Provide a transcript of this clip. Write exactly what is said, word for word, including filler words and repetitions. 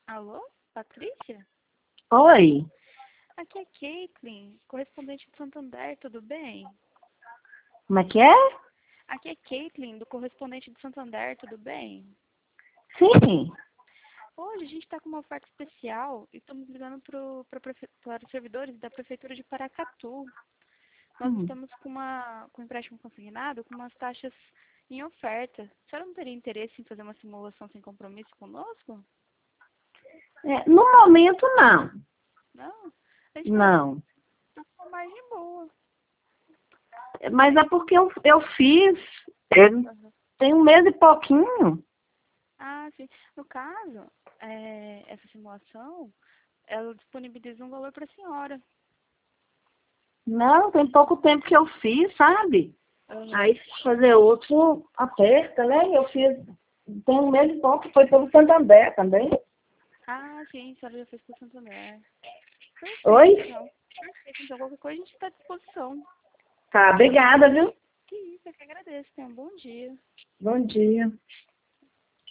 Alô, Patrícia? Oi, Aqui é Caitlin, correspondente do Santander, tudo bem? como é que é? Aqui é Caitlin, do correspondente do Santander, tudo bem? Sim. Hoje a gente está com uma oferta especial e estamos ligando pro, pro prefe- para os servidores da Prefeitura de Paracatu. Nós Hum. estamos com, uma, com um empréstimo consignado com umas taxas em oferta. A senhora não teria interesse em fazer uma simulação sem compromisso conosco? É, no momento, não. Não? A gente está Não. com uma margem boa. Mas é porque eu, eu fiz, eu Aham. tem um mês e pouquinho. Ah, sim. No caso, é, essa simulação, ela disponibiliza um valor para a senhora. Não, tem pouco tempo que eu fiz, sabe? Aham. Aí fazer outro aperta, né? Eu fiz, tem um mês e pouco, foi pelo Santander também. Ah, sim, a senhora já fez com o Santander. Perfeito, Oi? então. Perfeito, então qualquer coisa a gente está à disposição. Tá, obrigada, viu? Que isso, eu que agradeço. Tenha um bom dia. Bom dia.